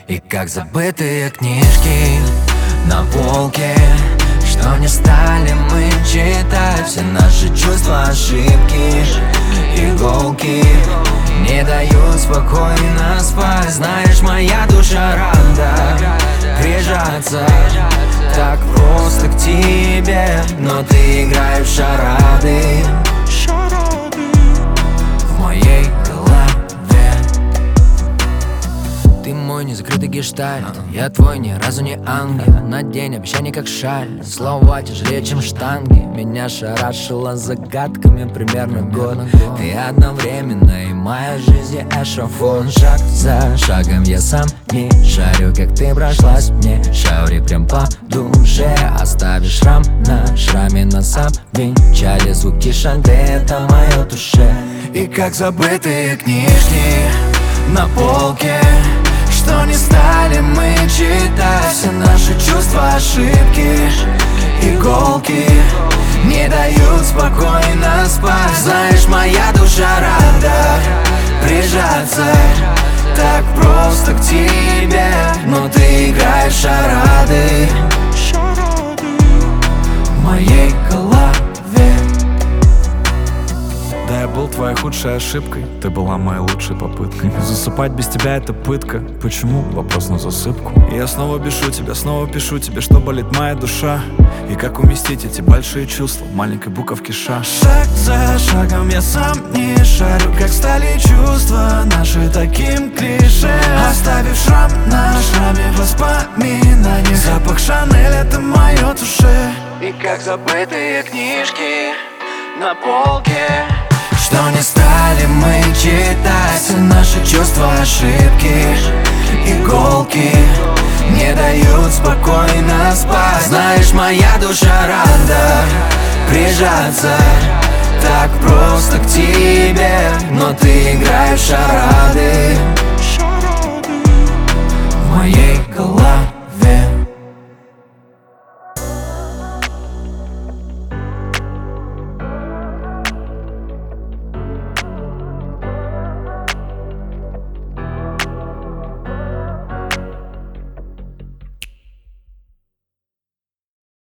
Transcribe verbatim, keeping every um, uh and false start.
И как забытые книжки на полке, что не стали мы читать. Все наши чувства, ошибки, иголки не дают спокойно спать. Знаешь, моя душа рада прижаться так просто к тебе, но ты играешь в шарады в моей голове. Ты мой незакрытый гештальт, я твой ни разу не ангел. На день обещаний как шаль, слова тяжелее, чем штанги. Меня шарашило загадками примерно год. Ты одновременно и моя жизнь, и эшафон. Шаг за шагом я сам не шарю, как ты прошлась мне шаури прям по душе. Оставишь шрам на шраме, нас обвенчали звуки шанте, это мое душе. И как забытые книжки на полке, что не стали мы читать. Все наши чувства, ошибки, иголки не дают спокойно спать. Знаешь, моя душа рада прижаться так просто к тебе, но ты играешь в шарады в моей голове. Да, я был твоей худшей ошибкой, ты была моей лучшей попыткой. Засыпать без тебя это пытка. Почему? Вопрос на засыпку. И я снова пишу тебе, снова пишу тебе, что болит моя душа. И как уместить эти большие чувства в маленькой буковке ша. Шаг за шагом я сам не шарю, как стали чувства наши таким клише. Оставив шрам на шраме воспоминаний, запах Шанель — это мое душе. И как забытые книжки на полке, что не стали мы читать. Все наши чувства, ошибки, иголки не дают спокойно спать. Знаешь, моя душа рада прижаться так просто к тебе, но ты играешь в шарады